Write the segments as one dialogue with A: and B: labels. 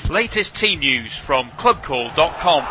A: Latest team news from clubcall.com.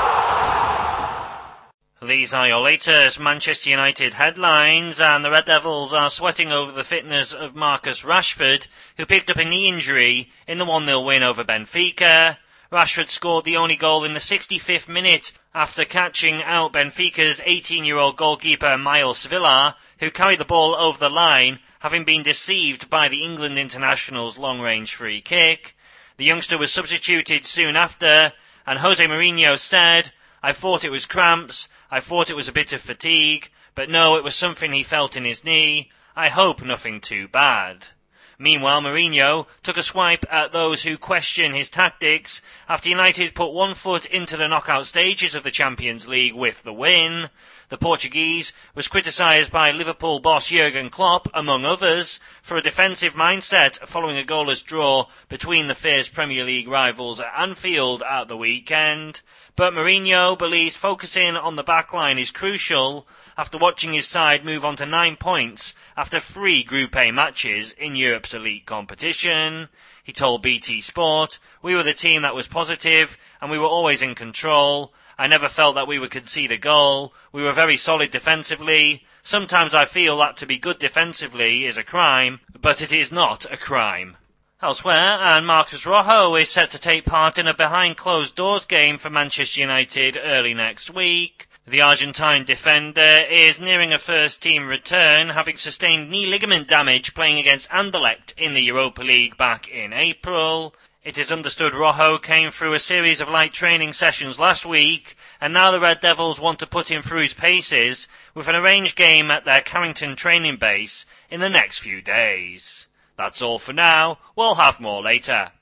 B: These are your latest Manchester United headlines, and the Red Devils are sweating over the fitness of Marcus Rashford, who picked up a knee injury in the 1-0 win over Benfica. Rashford scored the only goal in the 65th minute after catching out Benfica's 18-year-old goalkeeper Miles Villar, who carried the ball over the line, having been deceived by the England international's long-range free kick. The youngster was substituted soon after, and Jose Mourinho said, "I thought it was cramps, I thought it was a bit of fatigue, but no, it was something he felt in his knee. I hope nothing too bad." Meanwhile, Mourinho took a swipe at those who question his tactics after United put one foot into the knockout stages of the Champions League with the win. The Portuguese was criticised by Liverpool boss Jurgen Klopp, among others, for a defensive mindset following a goalless draw between the fierce Premier League rivals at Anfield at the weekend. But Mourinho believes focusing on the backline is crucial after watching his side move on to 9 points after 3 Group A matches in Europe's elite competition. He told BT Sport, "We were the team that was positive and we were always in control. I never felt that we would concede a goal. We were very solid defensively. Sometimes I feel that to be good defensively is a crime, but it is not a crime." Elsewhere, and Marcos Rojo is set to take part in a behind-closed-doors game for Manchester United early next week. The Argentine defender is nearing a first-team return, having sustained knee ligament damage playing against Anderlecht in the Europa League back in April. It is understood Rojo came through a series of light training sessions last week, and now the Red Devils want to put him through his paces with an arranged game at their Carrington training base in the next few days. That's all for now. We'll have more later.